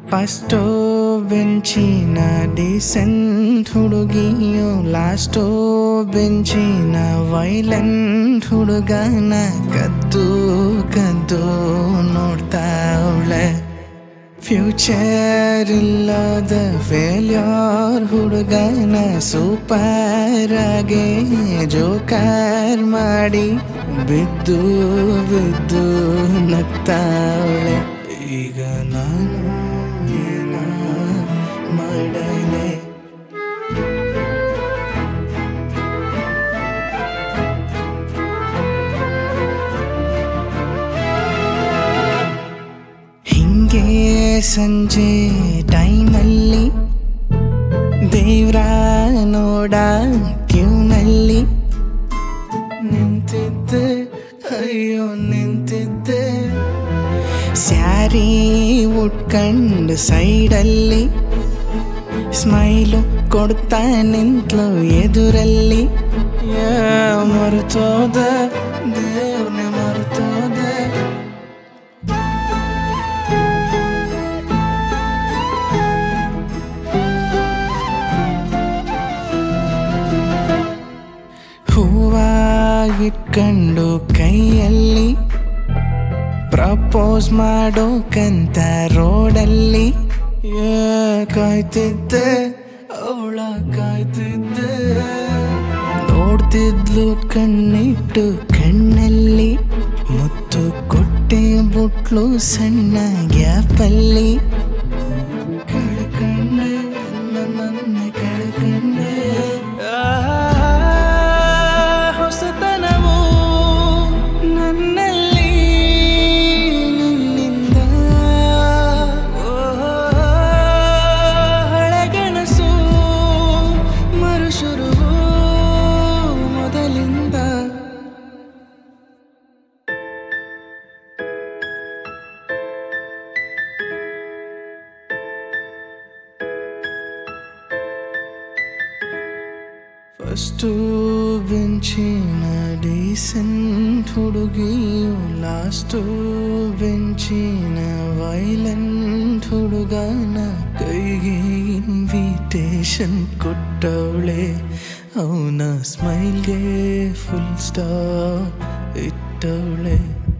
ಫಸ್ಟೋ ಬೆಂಚಿನ decent ಹುಡುಗಿಯೋ, ಲಾಸ್ಟೋ ಬೆಂಚಿನ violent ಹುಡುಗನ ಕದ್ದು ಕದ್ದು ನೋಡ್ತಾವಳೆ. ಫ್ಯೂಚರ್ ಇಲ್ಲದ ಫೇಲ್ಯೂರ್ ಹುಡುಗನ ಸೂಪರ್ ಆಗಿ ಜೋಕರ್ ಮಾಡಿ ಬಿದ್ದು ಬಿದ್ದು ನಗ್ತಾವಳೆ. ಈಗ ನಾನು ಏನ ಮಾಡಲೆ? ಹಿಂಗೆ ಸಂಜೆ ಟೈಮಲ್ಲಿ ದೇವ್ರ ನೋಡ ಕ್ಯೂನಲ್ಲಿ ನಿಂತಿದ್ದೆ, ಅಯ್ಯೋ ನಿಂತಿದ್ದೆ. ಸ್ಯಾರಿ ಉಟ್ಕಂಡು ಸೈಡಲ್ಲಿ ಸ್ಮೈಲು ಕೊಡ್ತಾ ನಿಂತ್ಲು ಎದುರಲ್ಲಿ. ಮರೆತೋದ ದೇವ್ರನ್ನ ಮರೆತೋದೆ. ಹೂವ ಇಟ್ಕೊಂಡು ಕೈಯಲ್ಲಿ ಪ್ರಪೋಸ್ ಮಾಡೋಕಂತ ರೋಡಲ್ಲಿ ಕಾಯ್ತಿದ್ದೆ, ಅವಳ ಕಾಯ್ತಿದ್ದೆ. ನೋಡ್ತಿದ್ಲು ಕಣ್ಣಿಟ್ಟು ಕಣ್ಣಲ್ಲಿ, ಮುತ್ತು ಕೊಟ್ಟೆ ಬುಟ್ಲು ಸಣ್ಣ ಗ್ಯಾಪಲ್ಲಿ. ಕಳ್ಕಂಡೆ ನನ್ನ ಕಳ್ಕಂಡೆ. ಹೊಸತನವು ನನ್ನಲ್ಲಿ ನಿನ್ನಿಂದ, ಹಳೆಗನಸು ಮರುಶುರು ಮೊದಲಿಂದ. ಫಸ್ಟು ಬೆಂಚಿನ ಡೀಸೆಂಟ್ ಹುಡುಗಿಯು, ಲಾಸ್ಟು ಬೆಂಚಿನ ವೈಲೆಂಟ್ ಹುಡುಗನ ಕೈಗೆ ಇನ್ವಿಟೇಷನ್ ಕೊಟ್ಟವಳೆ. ಅವನ ಸ್ಮೈಲ್ಗೆ ಫುಲ್ ಸ್ಟಾಪ್ ಇಟ್ಟವಳೆ.